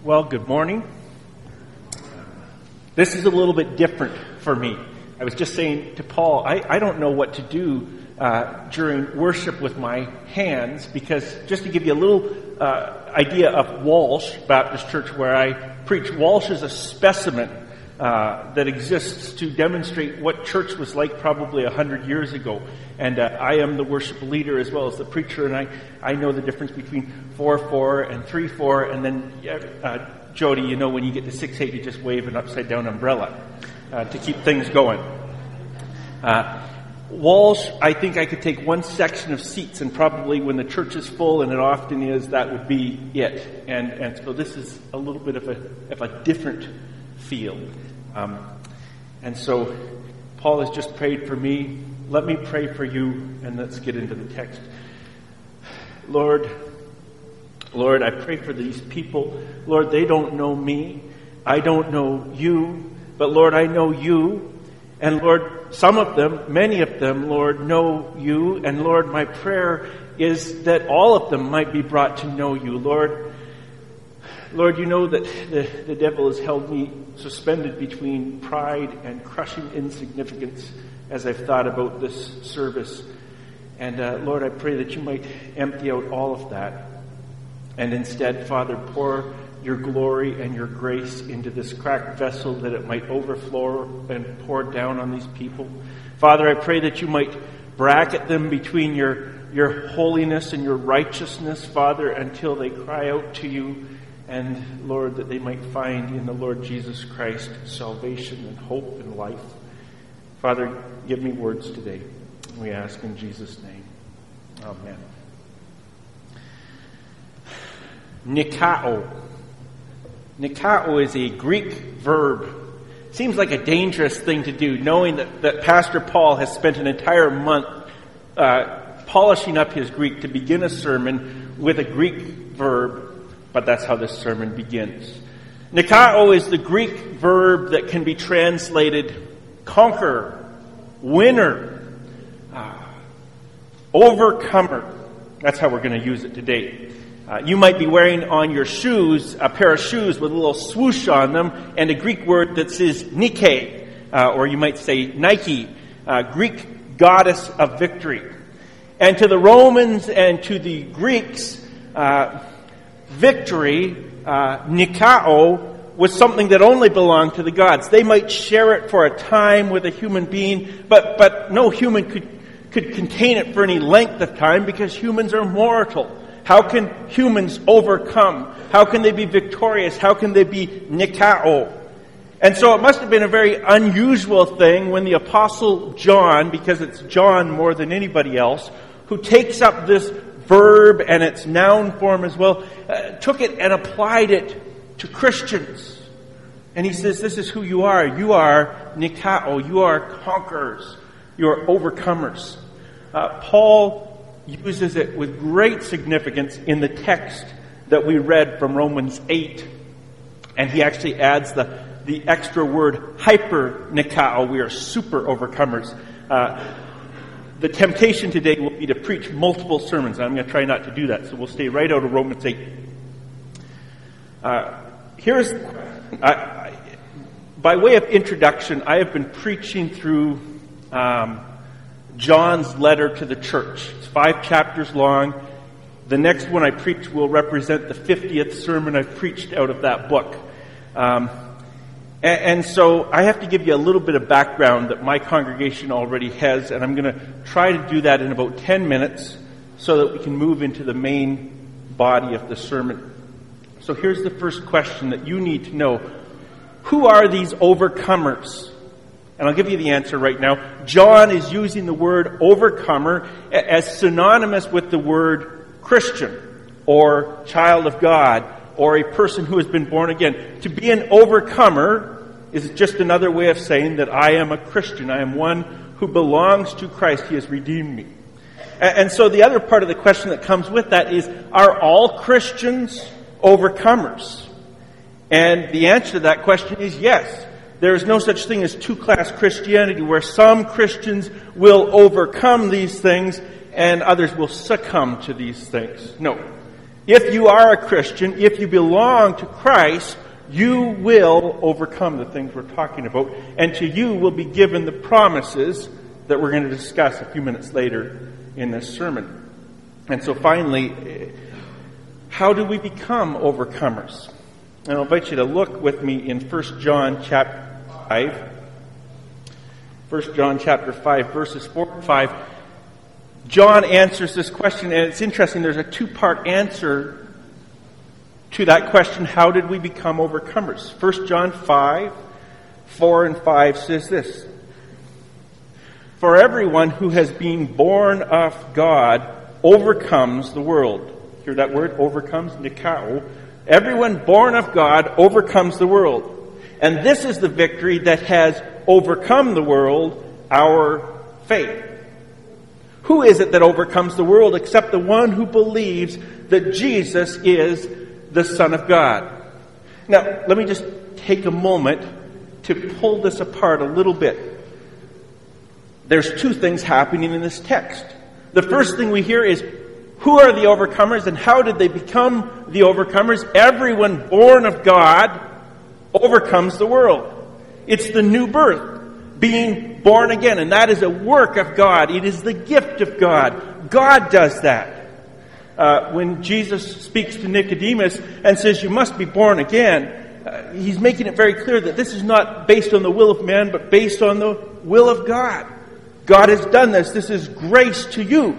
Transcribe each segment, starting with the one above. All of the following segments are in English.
Well, good morning. This is a little bit different for me. I was just saying to Paul, I don't know what to do during worship with my hands, because just to give you a little idea of Walsh Baptist Church where I preach, Walsh is a specimen that exists to demonstrate what church was like probably 100 years ago. And I am the worship leader as well as the preacher, and I know the difference between 4/4 and 3/4, and then Jody, you know when you get to 6/8, you just wave an upside-down umbrella to keep things going. Walsh, I think I could take one section of seats, and probably when the church is full, and it often is, that would be it. And so this is a little bit of a different feel. And so Paul has just prayed for me. Let me pray for you, and let's get into the text. Lord, I pray for these people. Lord, they don't know me. I don't know you. But Lord, I know you. And Lord, some of them, many of them, Lord, know you. And Lord, my prayer is that all of them might be brought to know you. Lord, you know that the devil has held me suspended between pride and crushing insignificance as I've thought about this service. And Lord, I pray that you might empty out all of that. And instead, Father, pour your glory and your grace into this cracked vessel, that it might overflow and pour down on these people. Father, I pray that you might bracket them between your holiness and your righteousness, Father, until they cry out to you. And Lord, that they might find in the Lord Jesus Christ salvation and hope and life. Father, give me words today. We ask in Jesus' name. Amen. Nikao. Nikao is a Greek verb. Seems like a dangerous thing to do, knowing that Pastor Paul has spent an entire month polishing up his Greek to begin a sermon with a Greek verb, but that's how this sermon begins. Nikao is the Greek verb that can be translated conqueror, winner, overcomer. That's how we're going to use it today. You might be wearing on your shoes a pair of shoes with a little swoosh on them and a Greek word that says Nike, or you might say Nike, Greek goddess of victory. And to the Romans and to the Greeks, victory, Nikao, was something that only belonged to the gods. They might share it for a time with a human being, but no human could contain it for any length of time, because humans are mortal. How can humans overcome? How can they be victorious? How can they be Nikao? And so it must have been a very unusual thing when the Apostle John, because it's John more than anybody else, who takes up this verb and its noun form as well, took it and applied it to Christians. And he says, this is who you are. You are Nikao. You are conquerors. You are overcomers. Paul uses it with great significance in the text that we read from Romans 8. And he actually adds the extra word hyper Nikao. We are super overcomers. The temptation today will be to preach multiple sermons. I'm going to try not to do that, so we'll stay right out of Romans 8. By way of introduction, I have been preaching through John's letter to the church. It's 5 chapters long. The next one I preach will represent the 50th sermon I've preached out of that book. And so I have to give you a little bit of background that my congregation already has, and I'm going to try to do that in about 10 minutes so that we can move into the main body of the sermon. So here's the first question that you need to know. Who are these overcomers? And I'll give you the answer right now. John is using the word overcomer as synonymous with the word Christian or child of God or a person who has been born again. To be an overcomer is just another way of saying that I am a Christian. I am one who belongs to Christ. He has redeemed me. And so the other part of the question that comes with that is, are all Christians overcomers? And the answer to that question is yes. There is no such thing as two-class Christianity where some Christians will overcome these things and others will succumb to these things. No. If you are a Christian, if you belong to Christ, you will overcome the things we're talking about, and to you will be given the promises that we're going to discuss a few minutes later in this sermon. And so finally, how do we become overcomers? And I'll invite you to look with me in 1 John chapter 5. 1 John chapter 5, verses 4 and 5. John answers this question, and it's interesting, there's a two-part answer to that question, how did we become overcomers? 1 John 5, 4 and 5 says this: For everyone who has been born of God overcomes the world. Hear that word, overcomes, nikao. Everyone born of God overcomes the world. And this is the victory that has overcome the world, our faith. Who is it that overcomes the world except the one who believes that Jesus is the Son of God? Now, let me just take a moment to pull this apart a little bit. There's two things happening in this text. The first thing we hear is, who are the overcomers and how did they become the overcomers? Everyone born of God overcomes the world. It's the new birth, being born again, and that is a work of God. It is the gift of God. God does that. When Jesus speaks to Nicodemus and says, you must be born again, he's making it very clear that this is not based on the will of man, but based on the will of God. God has done this. This is grace to you.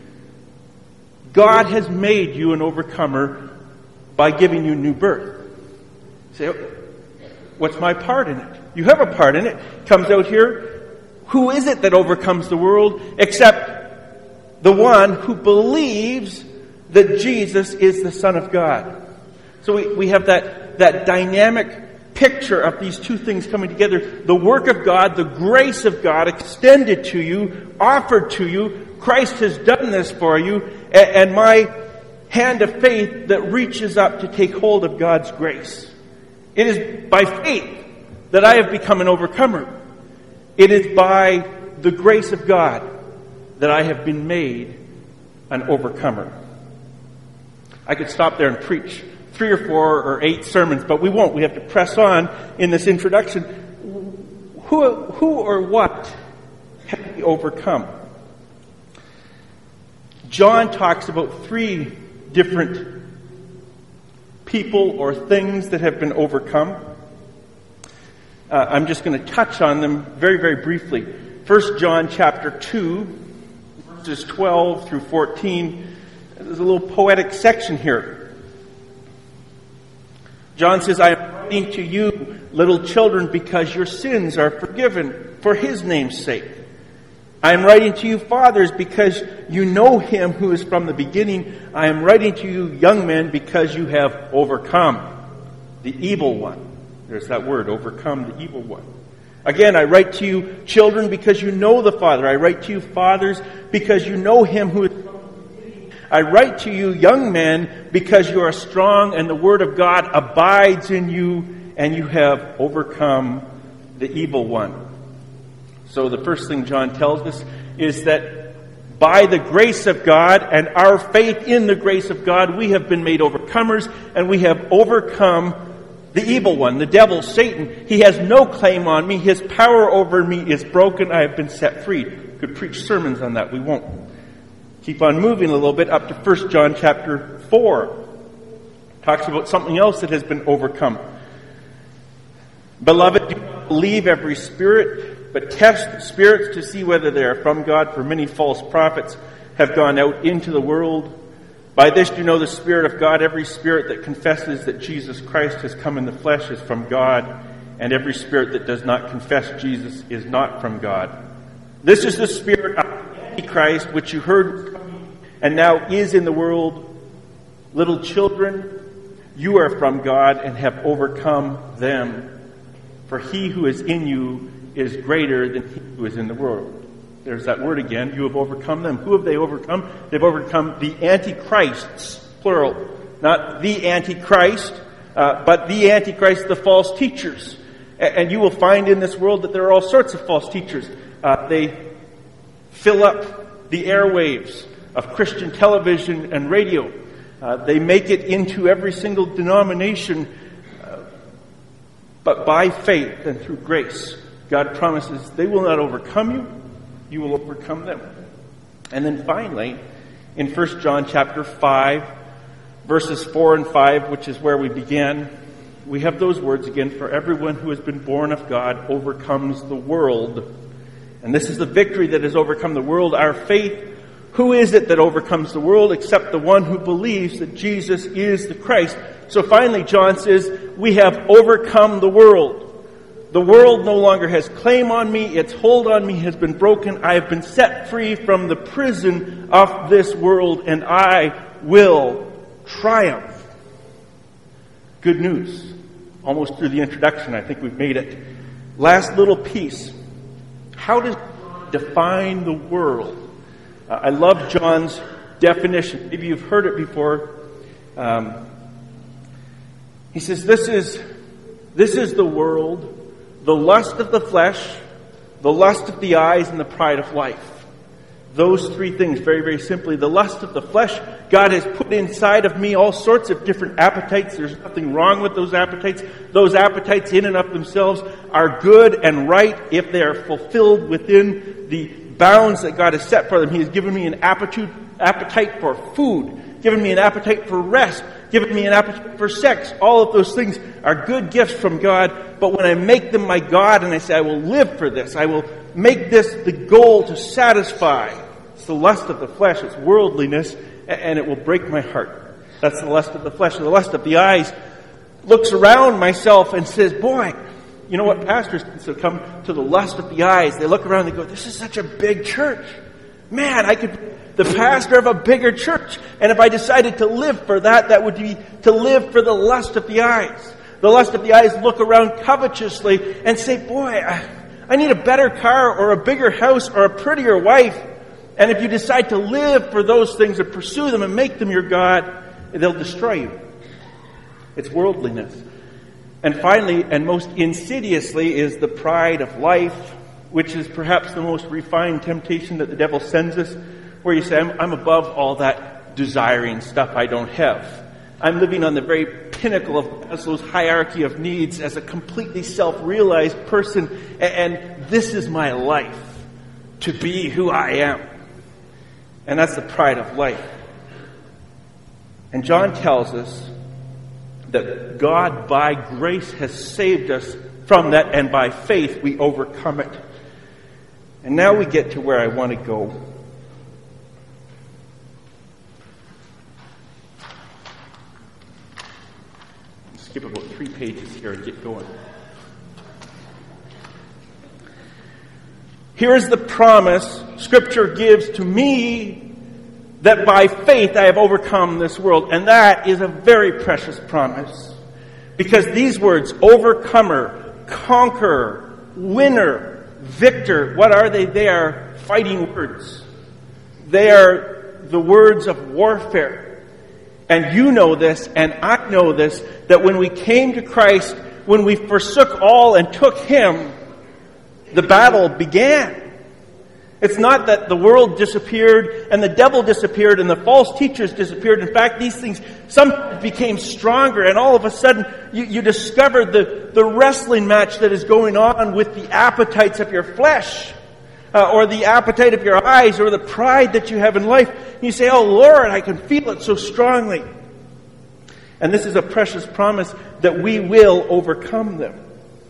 God has made you an overcomer by giving you new birth. You say, what's my part in it? You have a part in it. Comes out here. Who is it that overcomes the world except the one who believes that Jesus is the Son of God? So we have that dynamic picture of these two things coming together. The work of God, the grace of God extended to you, offered to you. Christ has done this for you. And my hand of faith that reaches up to take hold of God's grace. It is by faith that I have become an overcomer. It is by the grace of God that I have been made an overcomer. I could stop there and preach 3 or 4 or 8 sermons, but we won't. We have to press on in this introduction. Who or what have we overcome? John talks about 3 different people or things that have been overcome. I'm just going to touch on them very, very briefly. 1 John chapter 2, verses 12 through 14. There's a little poetic section here. John says, I am writing to you, little children, because your sins are forgiven for his name's sake. I am writing to you, fathers, because you know him who is from the beginning. I am writing to you, young men, because you have overcome the evil one. There's that word, overcome the evil one. Again, I write to you, children, because you know the Father. I write to you, fathers, because you know him who is from the beginning. I write to you, young men, because you are strong and the word of God abides in you, and you have overcome the evil one. So the first thing John tells us is that by the grace of God and our faith in the grace of God, we have been made overcomers, and we have overcome the evil one, the devil, Satan. He has no claim on me. His power over me is broken. I have been set free. Could preach sermons on that. We won't. Keep on moving a little bit up to 1 John chapter 4. Talks about something else that has been overcome. Beloved, do not believe every spirit, but test the spirits to see whether they are from God, for many false prophets have gone out into the world. By this you know the Spirit of God. Every spirit that confesses that Jesus Christ has come in the flesh is from God, and every spirit that does not confess Jesus is not from God. This is the spirit of Antichrist, which you heard was coming and now is in the world. Little children, you are from God and have overcome them. For he who is in you is greater than he who is in the world. There's that word again. You have overcome them. Who have they overcome? They've overcome the Antichrists, plural. Not the Antichrist, but the Antichrist, the false teachers. And you will find in this world that there are all sorts of false teachers. They fill up the airwaves of Christian television and radio. They make it into every single denomination. But by faith and through grace, God promises they will not overcome you. You will overcome them. And then finally, in 1 John chapter 5, verses 4 and 5, which is where we began, we have those words again, for everyone who has been born of God overcomes the world. And this is the victory that has overcome the world, our faith. Who is it that overcomes the world except the one who believes that Jesus is the Christ? So finally, John says, we have overcome the world. The world no longer has claim on me. Its hold on me has been broken. I have been set free from the prison of this world, and I will triumph. Good news. Almost through the introduction, I think we've made it. Last little piece. How does God define the world? I love John's definition. Maybe you've heard it before. He says, this is the world, the lust of the flesh, the lust of the eyes, and the pride of life. Those three things, very, very simply. The lust of the flesh, God has put inside of me all sorts of different appetites. There's nothing wrong with those appetites. Those appetites in and of themselves are good and right if they are fulfilled within the bounds that God has set for them. He has given me an appetite for food, given me an appetite for rest, given me an appetite for sex. All of those things are good gifts from God, but when I make them my God and I say, I will live for this, I will make this the goal to satisfy. It's the lust of the flesh, it's worldliness, and it will break my heart. That's the lust of the flesh. The lust of the eyes looks around myself and says, boy, you know what, pastors come to the lust of the eyes. They look around and they go, this is such a big church. Man, I could be the pastor of a bigger church. And if I decided to live for that, that would be to live for the lust of the eyes. The lust of the eyes look around covetously and say, boy, I need a better car or a bigger house or a prettier wife. And if you decide to live for those things and pursue them and make them your God, they'll destroy you. It's worldliness. And finally, and most insidiously, is the pride of life, which is perhaps the most refined temptation that the devil sends us, where you say, I'm above all that desiring stuff I don't have. I'm living on the very pinnacle of Maslow's hierarchy of needs as a completely self-realized person, and this is my life, to be who I am. And that's the pride of life. And John tells us that God, by grace, has saved us from that, and by faith we overcome it. And now we get to where I want to go. Skip about 3 pages here and get going. Here is the promise Scripture gives to me, that by faith I have overcome this world. And that is a very precious promise. Because these words, overcomer, conqueror, winner, victor, what are they? They are fighting words. They are the words of warfare. And you know this, and I know this, that when we came to Christ, when we forsook all and took Him, the battle began. It's not that the world disappeared and the devil disappeared and the false teachers disappeared. In fact, these things, some became stronger, and all of a sudden you discover the wrestling match that is going on with the appetites of your flesh, or the appetite of your eyes, or the pride that you have in life. And you say, oh Lord, I can feel it so strongly. And this is a precious promise that we will overcome them.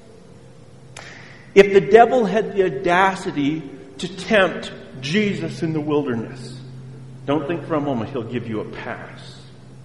If the devil had the audacity to tempt Jesus in the wilderness, don't think for a moment he'll give you a pass.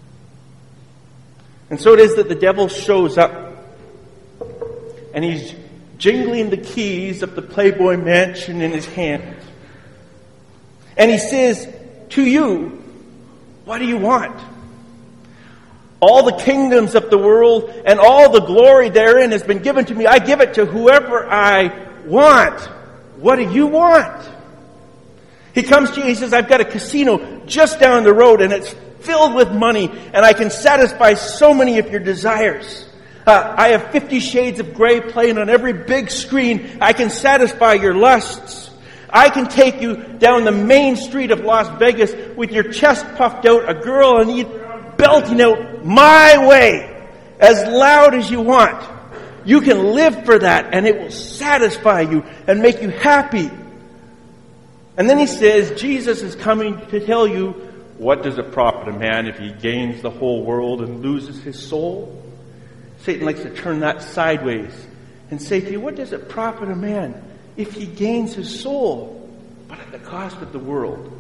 And so it is that the devil shows up, and he's jingling the keys of the Playboy mansion in his hand. And he says to you, what do you want? All the kingdoms of the world and all the glory therein has been given to me. I give it to whoever I want. What do you want? He comes to you, he says, I've got a casino just down the road and it's filled with money and I can satisfy so many of your desires. I have 50 Shades of Grey playing on every big screen. I can satisfy your lusts. I can take you down the main street of Las Vegas with your chest puffed out, a girl on either belting out my way as loud as you want. You can live for that, and it will satisfy you and make you happy. And then he says, Jesus is coming to tell you, what does it profit a man if he gains the whole world and loses his soul? Satan likes to turn that sideways and say to you, what does it profit a man if he gains his soul, but at the cost of the world?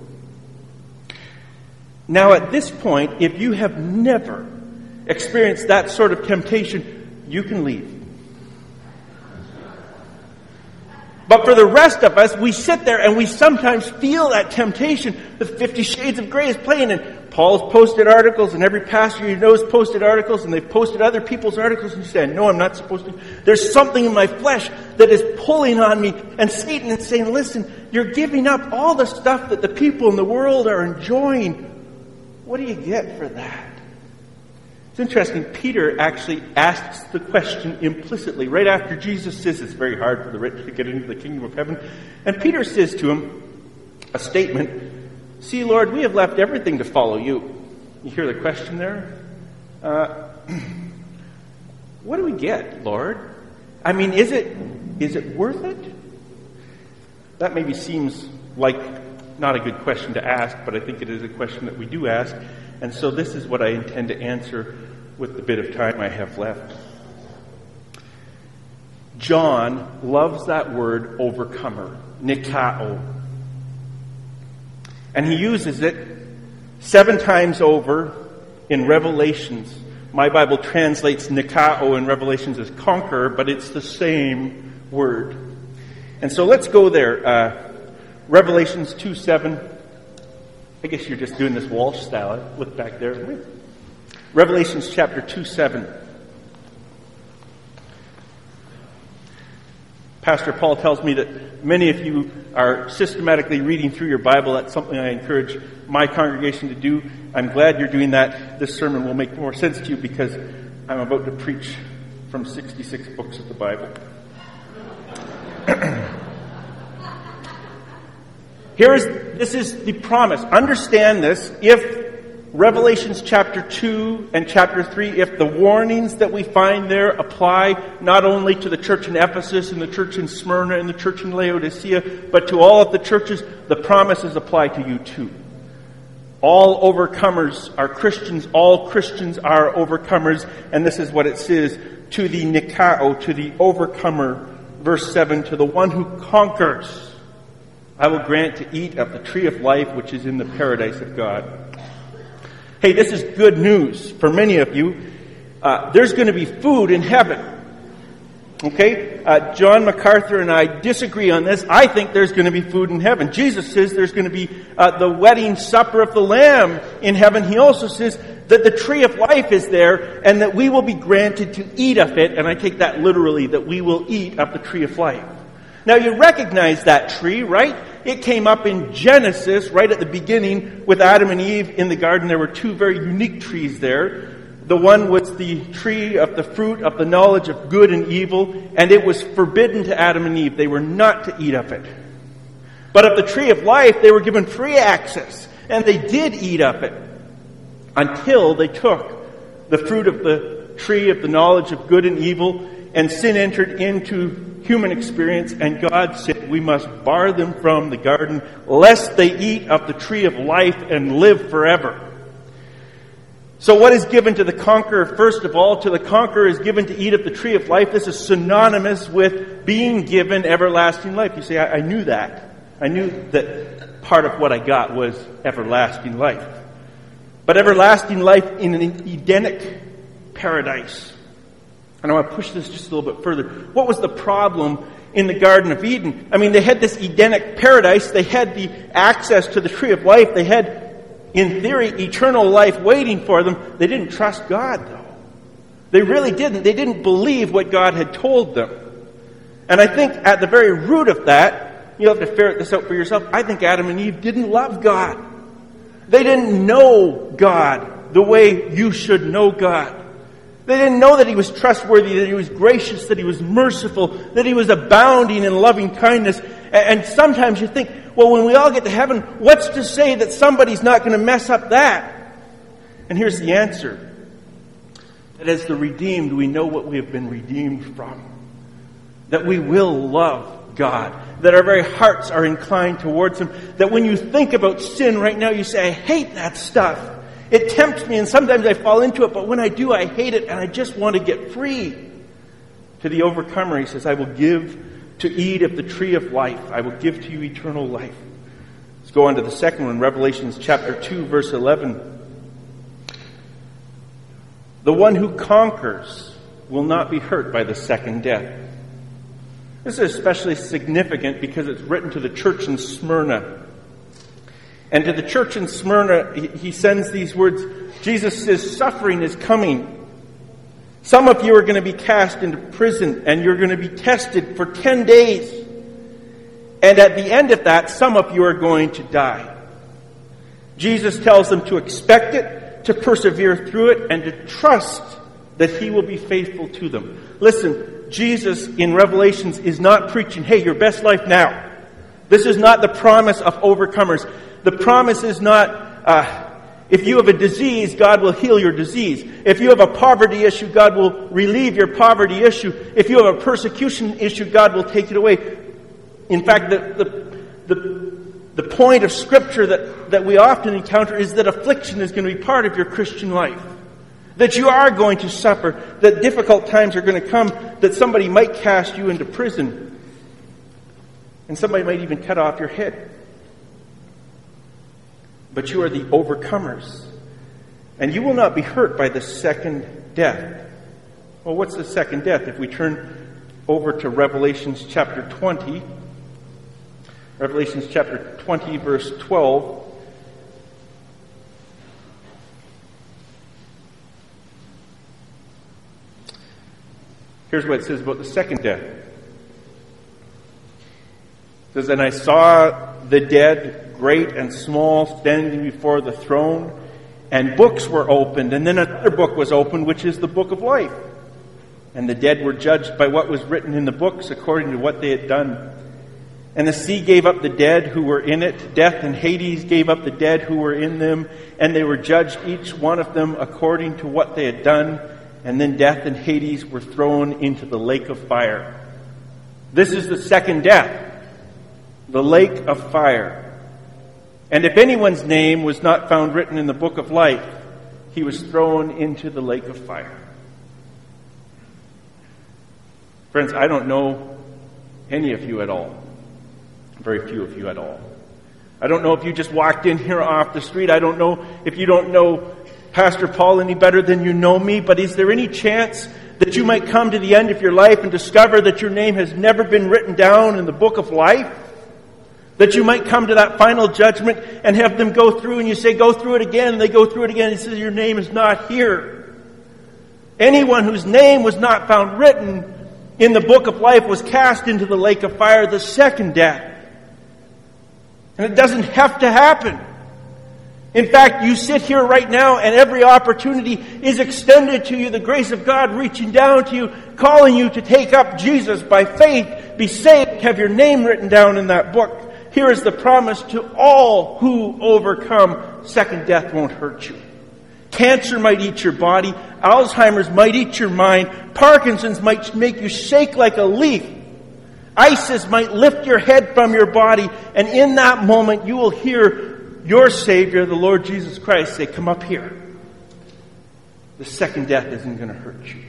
Now at this point, if you have never experienced that sort of temptation, you can leave. But for the rest of us, we sit there and we sometimes feel that temptation. The 50 Shades of Grey is playing, and Paul's posted articles, and every pastor you know has posted articles, and they've posted other people's articles, and you say, no, I'm not supposed to. There's something in my flesh that is pulling on me, and Satan is saying, listen, you're giving up all the stuff that the people in the world are enjoying. What do you get for that? It's interesting, Peter actually asks the question implicitly, right after Jesus says it's very hard for the rich to get into the kingdom of heaven. And Peter says to him a statement, see, Lord, we have left everything to follow you. You hear the question there? What do we get, Lord? I mean, is it worth it? That maybe seems like not a good question to ask, but I think it is a question that we do ask. And so this is what I intend to answer with the bit of time I have left. John loves that word overcomer, nikao. And he uses it 7 times over in Revelations. My Bible translates nikao in Revelations as conqueror, but it's the same word. And so let's go there. Revelations 2:7. I guess you're just doing this Walsh style. Look back there. Revelations chapter 2:7. Pastor Paul tells me that many of you are systematically reading through your Bible. That's something I encourage my congregation to do. I'm glad you're doing that. This sermon will make more sense to you because I'm about to preach from 66 books of the Bible. This is the promise. Understand this. If Revelations chapter 2 and chapter 3, if the warnings that we find there apply not only to the church in Ephesus and the church in Smyrna and the church in Laodicea, but to all of the churches, the promises apply to you too. All overcomers are Christians. All Christians are overcomers. And this is what it says, to the nikao, to the overcomer. Verse 7, to the one who conquers, I will grant to eat of the tree of life which is in the paradise of God. Hey, this is good news for many of you. There's going to be food in heaven. Okay? John MacArthur and I disagree on this. I think there's going to be food in heaven. Jesus says there's going to be the wedding supper of the Lamb in heaven. He also says that the tree of life is there and that we will be granted to eat of it. And I take that literally, that we will eat of the tree of life. Now you recognize that tree, right? It came up in Genesis right at the beginning with Adam and Eve in the garden. There were 2 very unique trees there. The one was the tree of the fruit of the knowledge of good and evil, and it was forbidden to Adam and Eve. They were not to eat of it. But of the tree of life, they were given free access, and they did eat of it until they took the fruit of the tree of the knowledge of good and evil, and sin entered into human experience, and God said we must bar them from the garden lest they eat of the tree of life and live forever. So what is given to the conqueror? First of all, to the conqueror is given to eat of the tree of life. This is synonymous with being given everlasting life. You say, I knew that. I knew that part of what I got was everlasting life. But everlasting life in an Edenic paradise. And I want to push this just a little bit further. What was the problem in the Garden of Eden? I mean, they had this Edenic paradise. They had the access to the tree of life. They had, in theory, eternal life waiting for them. They didn't trust God, though. They really didn't. They didn't believe what God had told them. And I think at the very root of that, you'll have to ferret this out for yourself, I think Adam and Eve didn't love God. They didn't know God the way you should know God. They didn't know that He was trustworthy, that He was gracious, that He was merciful, that He was abounding in loving kindness. And sometimes you think, well, when we all get to heaven, what's to say that somebody's not going to mess up that? And here's the answer. That as the redeemed, we know what we have been redeemed from. That we will love God. That our very hearts are inclined towards Him. That when you think about sin right now, you say, I hate that stuff. It tempts me and sometimes I fall into it, but when I do, I hate it and I just want to get free. To the overcomer, He says, I will give to eat of the tree of life. I will give to you eternal life. Let's go on to the second one, Revelation chapter 2, verse 11. The one who conquers will not be hurt by the second death. This is especially significant because it's written to the church in Smyrna. And to the church in Smyrna, he sends these words. Jesus says, suffering is coming. Some of you are going to be cast into prison and you're going to be tested for 10 days. And at the end of that, some of you are going to die. Jesus tells them to expect it, to persevere through it, and to trust that He will be faithful to them. Listen, Jesus in Revelations is not preaching, hey, your best life now. This is not the promise of overcomers. The promise is not, if you have a disease, God will heal your disease. If you have a poverty issue, God will relieve your poverty issue. If you have a persecution issue, God will take it away. In fact, the point of Scripture that we often encounter is that affliction is going to be part of your Christian life. That you are going to suffer. That difficult times are going to come. That somebody might cast you into prison. And somebody might even cut off your head. But you are the overcomers. And you will not be hurt by the second death. Well, what's the second death? If we turn over to Revelation chapter 20... Revelation chapter 20, verse 12. Here's what it says about the second death. It says, and I saw the dead, great and small, standing before the throne, and books were opened, and then another book was opened, which is the book of life. And the dead were judged by what was written in the books according to what they had done. And the sea gave up the dead who were in it. Death and Hades gave up the dead who were in them. And they were judged, each one of them, according to what they had done. And then death and Hades were thrown into the lake of fire. This is the second death. The lake of fire. And if anyone's name was not found written in the book of life, he was thrown into the lake of fire. Friends, I don't know any of you at all. Very few of you at all. I don't know if you just walked in here off the street. I don't know if you don't know Pastor Paul any better than you know me, but is there any chance that you might come to the end of your life and discover that your name has never been written down in the book of life? That you might come to that final judgment and have them go through and you say, go through it again, and they go through it again and he says, your name is not here. Anyone whose name was not found written in the book of life was cast into the lake of fire, the second death. And it doesn't have to happen. In fact, you sit here right now and every opportunity is extended to you. The grace of God reaching down to you, calling you to take up Jesus by faith, be saved, have your name written down in that book. Here is the promise to all who overcome. Second death won't hurt you. Cancer might eat your body. Alzheimer's might eat your mind. Parkinson's might make you shake like a leaf. ISIS might lift your head from your body, and in that moment you will hear your Savior, the Lord Jesus Christ, say, come up here. The second death isn't going to hurt you.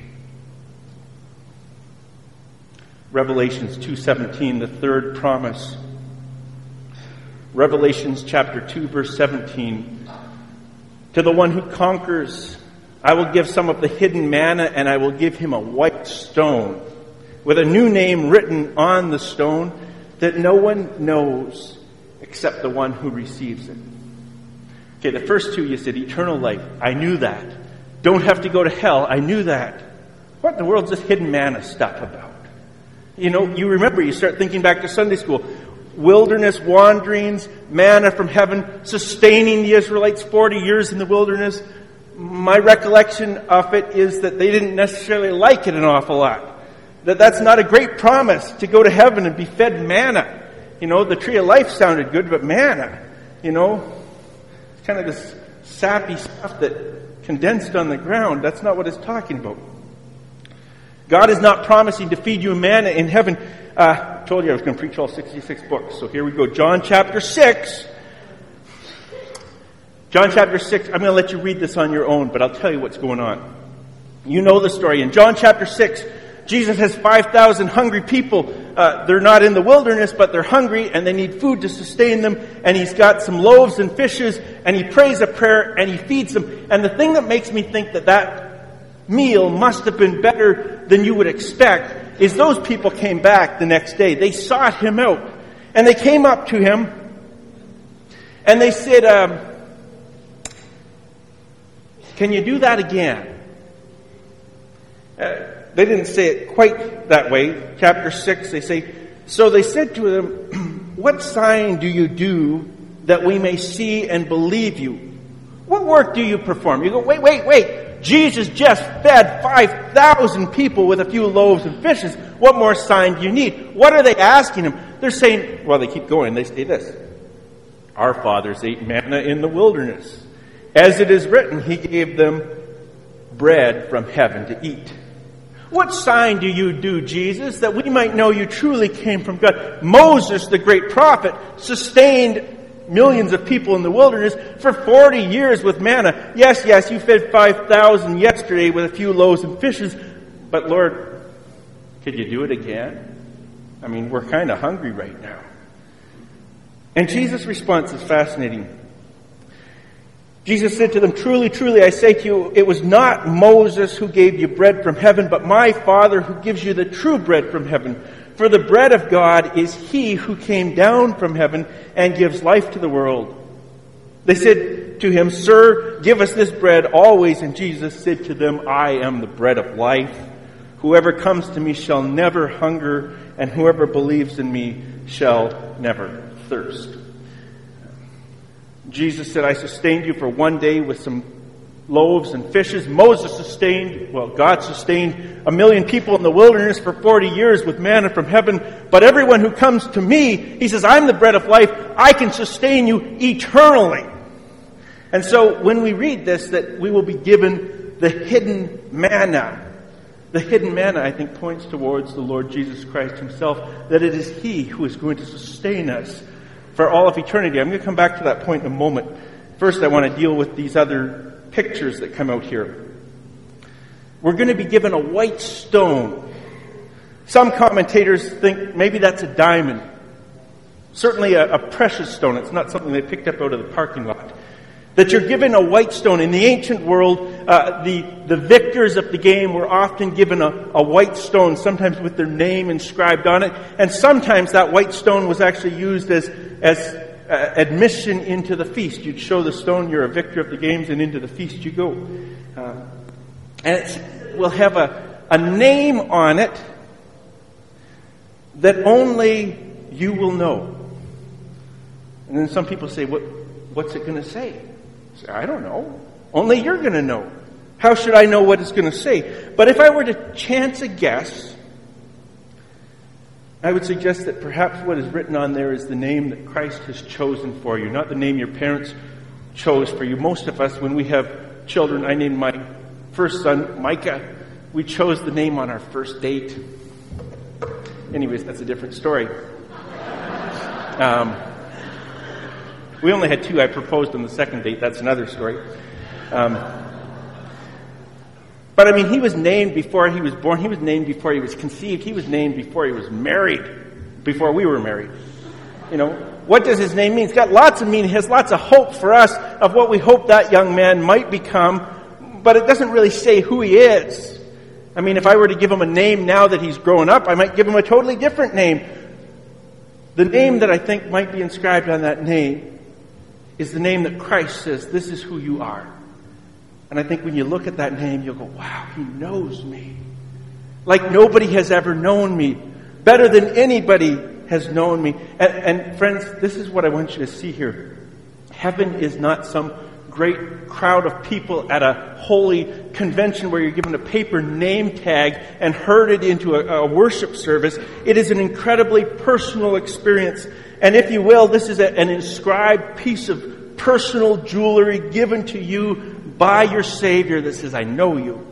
Revelations 2:17, the third promise. Revelations chapter 2, verse 17. To the one who conquers, I will give some of the hidden manna, and I will give him a white stone with a new name written on the stone that no one knows except the one who receives it. Okay, the first two you said, eternal life. I knew that. Don't have to go to hell. I knew that. What in the world is this hidden manna stuff about? You know, you remember, you start thinking back to Sunday school. Wilderness wanderings, manna from heaven, sustaining the Israelites 40 years in the wilderness. My recollection of it is that they didn't necessarily like it an awful lot. That's not a great promise to go to heaven and be fed manna. You know, the tree of life sounded good, but manna, you know, it's kind of this sappy stuff that condensed on the ground. That's not what it's talking about. God is not promising to feed you manna in heaven. I told you I was going to preach all 66 books. So here we go. John chapter 6. John chapter 6. I'm going to let you read this on your own, but I'll tell you what's going on. You know the story. In John chapter 6, Jesus has 5,000 hungry people. They're not in the wilderness, but they're hungry and they need food to sustain them. And he's got some loaves and fishes, and he prays a prayer and he feeds them. And the thing that makes me think that meal must have been better than you would expect is those people came back the next day. They sought him out. And they came up to him and they said, can you do that again? They didn't say it quite that way. Chapter 6, they say, so they said to him, what sign do you do that we may see and believe you? What work do you perform? You go, wait. Jesus just fed 5,000 people with a few loaves and fishes. What more sign do you need? What are they asking him? They're saying, well, they keep going. They say this. Our fathers ate manna in the wilderness. As it is written, he gave them bread from heaven to eat. What sign do you do, Jesus, that we might know you truly came from God? Moses, the great prophet, sustained millions of people in the wilderness for 40 years with manna. Yes, you fed 5,000 yesterday with a few loaves and fishes. But Lord, could you do it again? I mean, we're kind of hungry right now. And Jesus' response is fascinating. Jesus said to them, truly, I say to you, it was not Moses who gave you bread from heaven, but my Father who gives you the true bread from heaven. For the bread of God is he who came down from heaven and gives life to the world. They said to him, Sir, give us this bread always. And Jesus said to them, I am the bread of life. Whoever comes to me shall never hunger, and whoever believes in me shall never thirst. Jesus said, I sustained you for one day with some loaves and fishes. God sustained 1 million people in the wilderness for 40 years with manna from heaven. But everyone who comes to me, he says, I'm the bread of life. I can sustain you eternally. And so when we read this, that we will be given the hidden manna. The hidden manna, I think, points towards the Lord Jesus Christ himself, that it is he who is going to sustain us for all of eternity. I'm going to come back to that point in a moment. First, I want to deal with these other pictures that come out here. We're going to be given a white stone. Some commentators think maybe that's a diamond. Certainly a precious stone. It's not something they picked up out of the parking lot. That you're given a white stone. In the ancient world, the victors of the game were often given a white stone, sometimes with their name inscribed on it. And sometimes that white stone was actually used as admission into the feast. You'd show the stone, you're a victor of the games, and into the feast you go. And it will have a name on it that only you will know. And then some people say, what's it going to say? I say, I don't know. Only you're going to know. How should I know what it's going to say? But if I were to chance a guess, I would suggest that perhaps what is written on there is the name that Christ has chosen for you, not the name your parents chose for you. Most of us, when we have children, I named my first son Micah. We chose the name on our first date. Anyways, that's a different story. We only had 2. I proposed on the second date. That's another story. But I mean, he was named before he was born. He was named before he was conceived. He was named before he was married, before we were married. You know, what does his name mean? It's got lots of meaning. It has lots of hope for us of what we hope that young man might become. But it doesn't really say who he is. I mean, if I were to give him a name now that he's grown up, I might give him a totally different name. The name that I think might be inscribed on that name is the name that Christ says, this is who you are. And I think when you look at that name, you'll go, wow, he knows me. Like nobody has ever known me. Better than anybody has known me. And friends, this is what I want you to see here. Heaven is not some great crowd of people at a holy convention where you're given a paper name tag and herded into a worship service. It is an incredibly personal experience. And if you will, this is an inscribed piece of personal jewelry given to you by your Savior that says, I know you.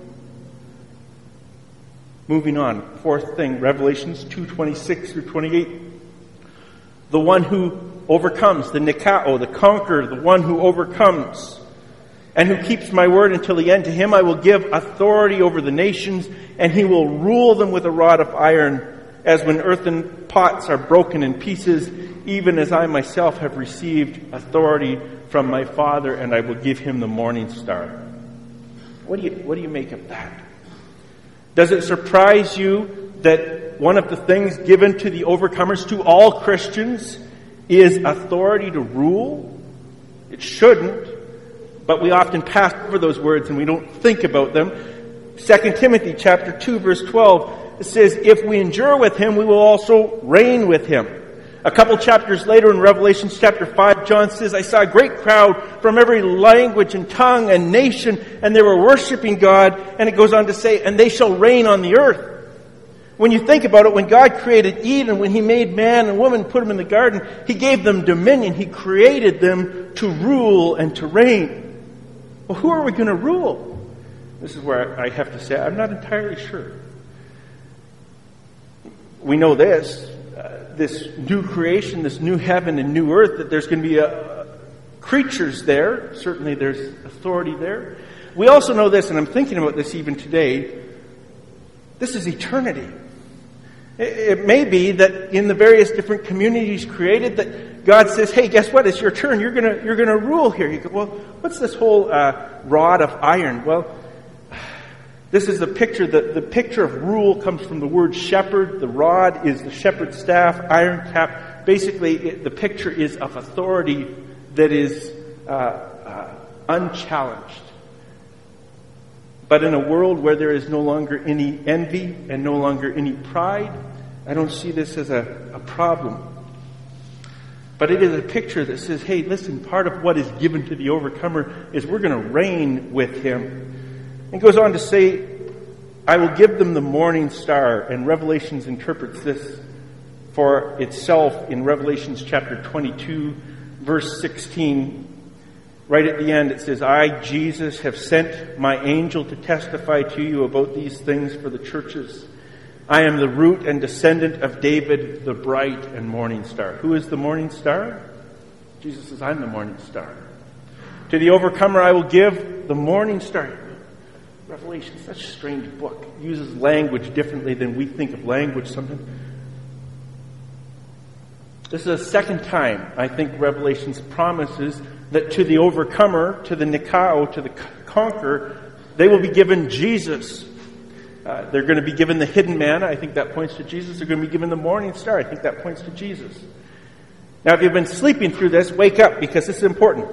Moving on, fourth thing, Revelations 2:26 through 28. The one who overcomes, the Nikao, the conqueror, the one who overcomes, and who keeps my word until the end, to him I will give authority over the nations, and he will rule them with a rod of iron, as when earthen pots are broken in pieces, even as I myself have received authority from my Father, and I will give him the morning star. What do you make of that? Does it surprise you that one of the things given to the overcomers, to all Christians, is authority to rule? It shouldn't, but we often pass over those words and we don't think about them. 2 Timothy chapter 2, verse 12, it says, if we endure with him, we will also reign with him. A couple chapters later in Revelation chapter 5, John says, I saw a great crowd from every language and tongue and nation, and they were worshiping God. And it goes on to say, and they shall reign on the earth. When you think about it, when God created Eden, when he made man and woman, put them in the garden, he gave them dominion. He created them to rule and to reign. Well, who are we going to rule? This is where I have to say, I'm not entirely sure. We know this new creation, this new heaven and new earth, that there's going to be creatures there. Certainly there's authority there. We also know this, and I'm thinking about this even today, this is eternity. It may be that in the various different communities created that God says, hey, guess what? It's your turn. You're gonna rule here. You go, well, what's this whole rod of iron? Well, this is the picture. The picture of rule comes from the word shepherd. The rod is the shepherd's staff, iron cap. Basically, the picture is of authority that is unchallenged. But in a world where there is no longer any envy and no longer any pride, I don't see this as a problem. But it is a picture that says, hey, listen, part of what is given to the overcomer is we're going to reign with him. It goes on to say, I will give them the morning star. And Revelations interprets this for itself in Revelations chapter 22, verse 16. Right at the end it says, I, Jesus, have sent my angel to testify to you about these things for the churches. I am the root and descendant of David, the bright and morning star. Who is the morning star? Jesus says, I'm the morning star. To the overcomer I will give the morning star. Revelation is such a strange book. It uses language differently than we think of language sometimes. This is the second time, I think, Revelations promises that to the overcomer, to the Nikao, to the conqueror, they will be given Jesus. They're going to be given the hidden manna. I think that points to Jesus. They're going to be given the morning star. I think that points to Jesus. Now, if you've been sleeping through this, wake up, because this is important.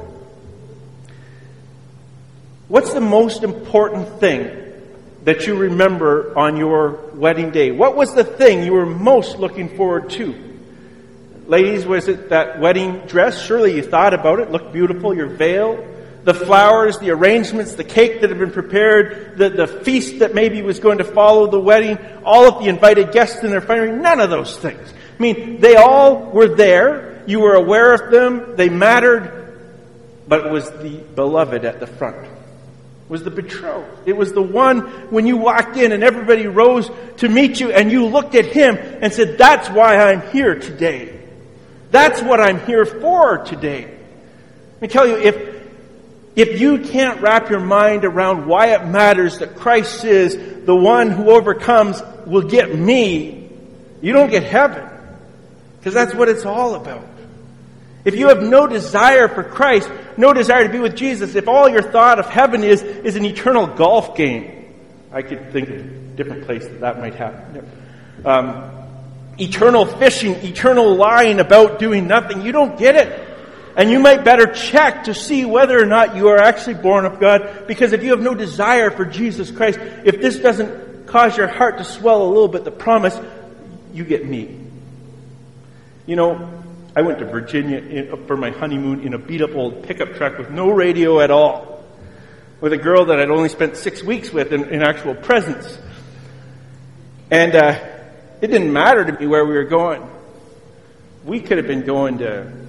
What's the most important thing that you remember on your wedding day? What was the thing you were most looking forward to? Ladies, was it that wedding dress? Surely you thought about it. Looked beautiful. Your veil, the flowers, the arrangements, the cake that had been prepared, the feast that maybe was going to follow the wedding, all of the invited guests in their family. None of those things. I mean, they all were there. You were aware of them. They mattered. But it was the beloved at the front. It was the betrothed. It was the one when you walked in and everybody rose to meet you and you looked at him and said, that's why I'm here today. That's what I'm here for today. Let me tell you, if you can't wrap your mind around why it matters that Christ says the one who overcomes will get me, you don't get heaven. Because that's what it's all about. If you have no desire for Christ, no desire to be with Jesus, if all your thought of heaven is an eternal golf game, I could think of a different place that might happen. Eternal fishing, eternal lying about doing nothing, you don't get it. And you might better check to see whether or not you are actually born of God, because if you have no desire for Jesus Christ, if this doesn't cause your heart to swell a little bit, the promise, you get me. You know, I went to Virginia for my honeymoon in a beat-up old pickup truck with no radio at all, with a girl that I'd only spent 6 weeks with in actual presence. And it didn't matter to me where we were going. We could have been going to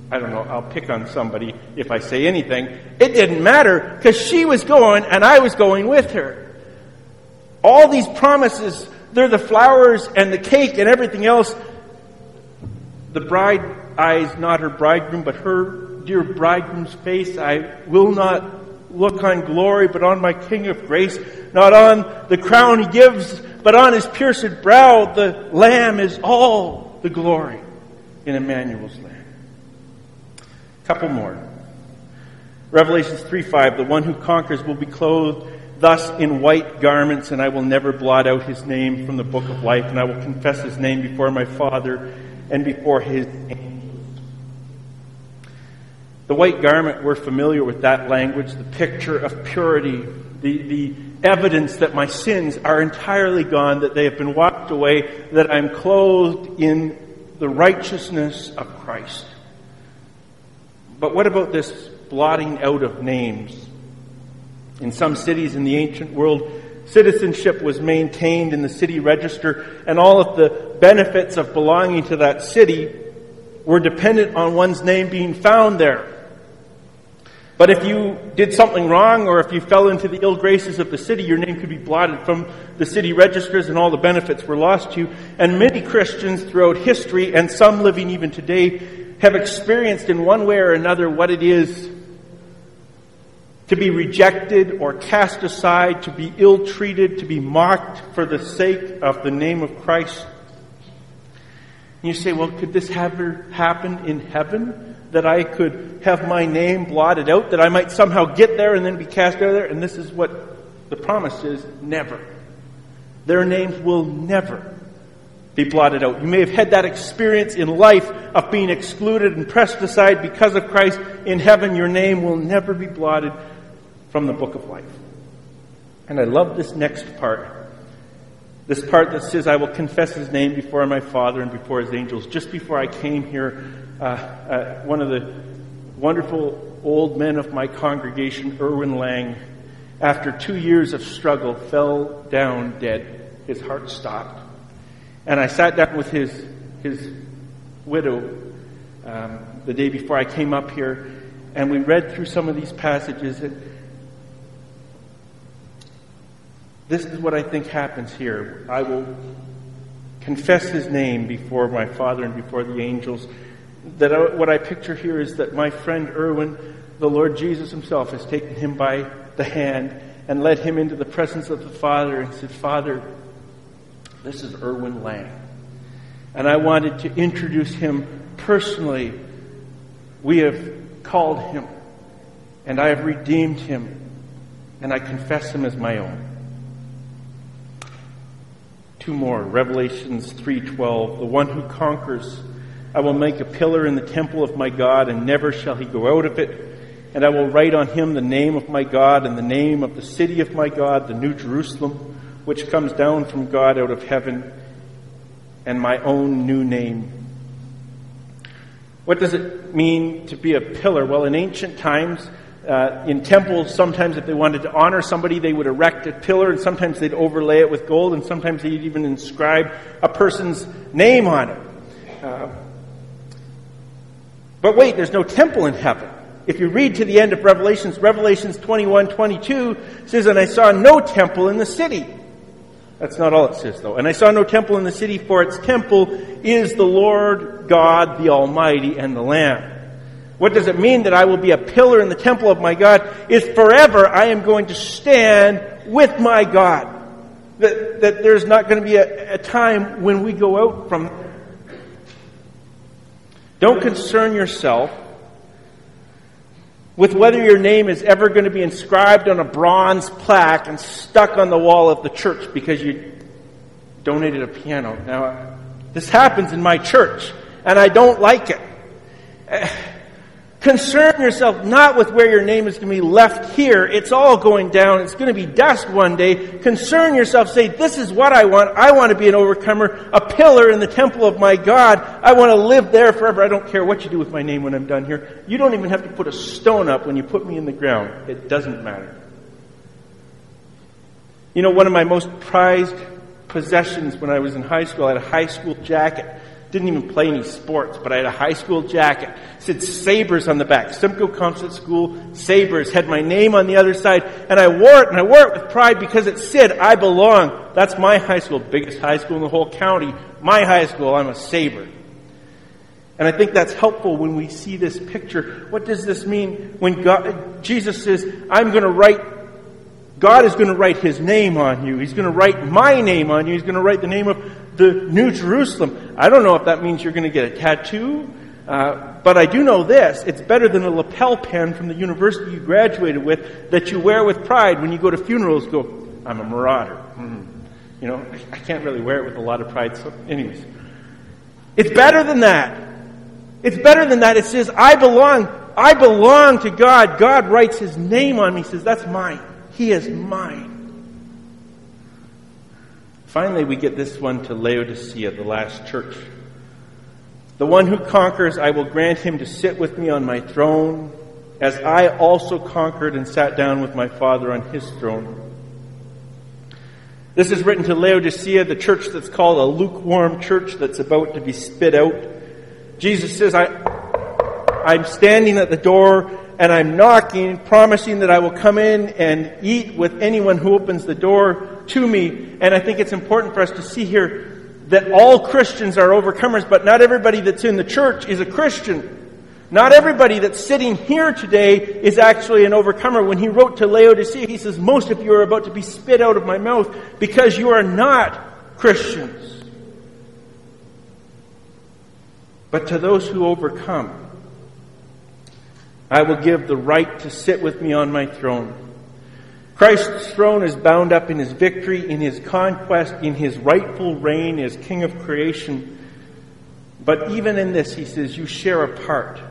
I don't know, I'll pick on somebody if I say anything. It didn't matter because she was going and I was going with her. All these promises, they're the flowers and the cake and everything else. The bride eyes not her bridegroom, but her dear bridegroom's face. I will not look on glory, but on my King of grace. Not on the crown he gives, but on his pierced brow. The Lamb is all the glory in Emmanuel's land. Couple more. Revelations 3:5, the one who conquers will be clothed thus in white garments, and I will never blot out his name from the book of life, and I will confess his name before my Father and before his angels. The white garment, we're familiar with that language, the picture of purity, the evidence that my sins are entirely gone, that they have been wiped away, that I'm clothed in the righteousness of Christ. But what about this blotting out of names? In some cities in the ancient world, citizenship was maintained in the city register, and all of the benefits of belonging to that city were dependent on one's name being found there. But if you did something wrong, or if you fell into the ill graces of the city, your name could be blotted from the city registers and all the benefits were lost to you. And many Christians throughout history, and some living even today, have experienced in one way or another what it is to be rejected or cast aside, to be ill-treated, to be mocked for the sake of the name of Christ. And you say, well, could this ever happen in heaven? That I could have my name blotted out, that I might somehow get there and then be cast out of there? And this is what the promise is: never. Their names will never be blotted out. You may have had that experience in life of being excluded and pressed aside because of Christ. In heaven, your name will never be blotted from the book of life. And I love this next part. This part that says, I will confess his name before my Father and before his angels. Just before I came here, one of the wonderful old men of my congregation, Erwin Lang, after 2 years of struggle, fell down dead. His heart stopped. And I sat down with his widow the day before I came up here, and we read through some of these passages. And this is what I think happens here. I will confess his name before my Father and before the angels. What I picture here is that my friend Erwin, the Lord Jesus himself, has taken him by the hand and led him into the presence of the Father and said, Father, this is Erwin Lang. And I wanted to introduce him personally. We have called him, and I have redeemed him, and I confess him as my own. 2 more. Revelations 3:12. The one who conquers, I will make a pillar in the temple of my God, and never shall he go out of it. And I will write on him the name of my God and the name of the city of my God, the New Jerusalem, which comes down from God out of heaven, and my own new name. What does it mean to be a pillar? Well, in ancient times, in temples, sometimes if they wanted to honor somebody, they would erect a pillar, and sometimes they'd overlay it with gold, and sometimes they'd even inscribe a person's name on it. But wait, there's no temple in heaven. If you read to the end of Revelations 21:22 says, and I saw no temple in the city. That's not all it says, though. And I saw no temple in the city, for its temple is the Lord God, the Almighty, and the Lamb. What does it mean that I will be a pillar in the temple of my God? Is forever I am going to stand with my God. That there's not going to be a time when we go out from there. Don't concern yourself with whether your name is ever going to be inscribed on a bronze plaque and stuck on the wall of the church because you donated a piano. Now, this happens in my church, and I don't like it. Concern yourself not with where your name is going to be left here. It's all going down. It's going to be dust one day. Concern yourself. Say, this is what I want. I want to be an overcomer, a pillar in the temple of my God. I want to live there forever. I don't care what you do with my name when I'm done here. You don't even have to put a stone up when you put me in the ground. It doesn't matter. You know, one of my most prized possessions when I was in high school, I had a high school jacket Didn't even play any sports, but I had a high school jacket. It said Sabres on the back. Simcoe Composite School, Sabres. Had my name on the other side. And I wore it with pride because it said, I belong. That's my high school, biggest high school in the whole county. My high school, I'm a Sabre. And I think that's helpful when we see this picture. What does this mean when Jesus says, God is going to write His name on you. He's going to write my name on you. He's going to write the name of the New Jerusalem. I don't know if that means you're going to get a tattoo, but I do know this. It's better than a lapel pen from the university you graduated with that you wear with pride when you go to funerals. Go, I'm a marauder. You know, I can't really wear it with a lot of pride. So anyways, it's better than that. It's better than that. It says, I belong to God. God writes His name on me. He says, that's mine. He is mine. Finally, we get this one to Laodicea, the last church. The one who conquers, I will grant him to sit with me on my throne, as I also conquered and sat down with my Father on His throne. This is written to Laodicea, the church that's called a lukewarm church that's about to be spit out. Jesus says, I'm standing at the door and I'm knocking, promising that I will come in and eat with anyone who opens the door to me. And I think it's important for us to see here that all Christians are overcomers, but not everybody that's in the church is a Christian. Not everybody that's sitting here today is actually an overcomer. When he wrote to Laodicea, he says, most of you are about to be spit out of my mouth because you are not Christians. But to those who overcome, I will give the right to sit with me on my throne. Christ's throne is bound up in His victory, in His conquest, in His rightful reign as King of creation. But even in this, He says, you share a part.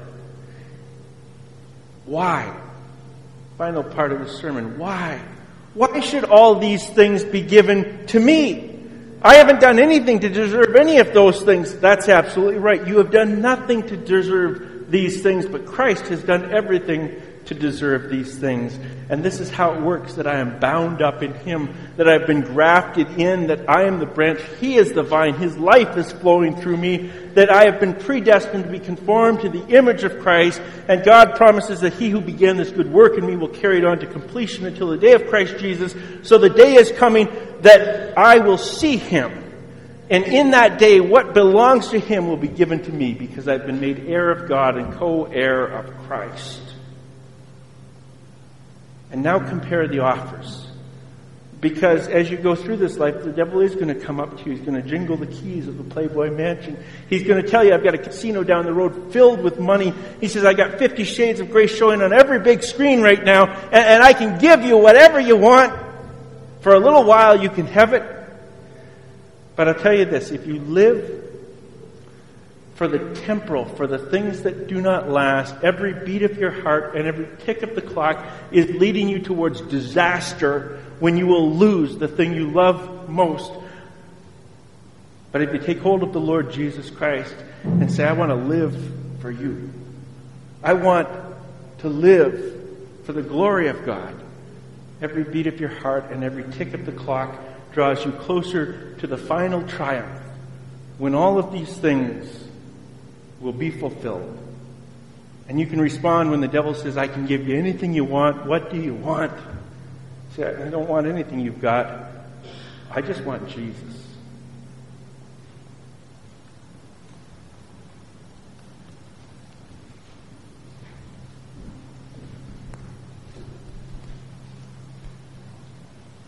Why? Final part of the sermon. Why? Why should all these things be given to me? I haven't done anything to deserve any of those things. That's absolutely right. You have done nothing to deserve these things, but Christ has done everything to deserve these things. And this is how it works, that I am bound up in Him, that I've been grafted in, that I am the branch, He is the vine, His life is flowing through me, that I have been predestined to be conformed to the image of Christ, and God promises that He who began this good work in me will carry it on to completion until the day of Christ Jesus. So the day is coming that I will see Him. And in that day, what belongs to Him will be given to me, because I've been made heir of God and co-heir of Christ. And now compare the offers. Because as you go through this life, the devil is going to come up to you. He's going to jingle the keys of the Playboy Mansion. He's going to tell you, I've got a casino down the road filled with money. He says, I got 50 Shades of Grey showing on every big screen right now, and I can give you whatever you want. For a little while, you can have it. But I'll tell you this, if you live for the temporal, for the things that do not last, every beat of your heart and every tick of the clock is leading you towards disaster when you will lose the thing you love most. But if you take hold of the Lord Jesus Christ and say, I want to live for you. I want to live for the glory of God. Every beat of your heart and every tick of the clock draws you closer to the final triumph when all of these things will be fulfilled. And you can respond when the devil says, I can give you anything you want. What do you want? Say, I don't want anything you've got. I just want Jesus.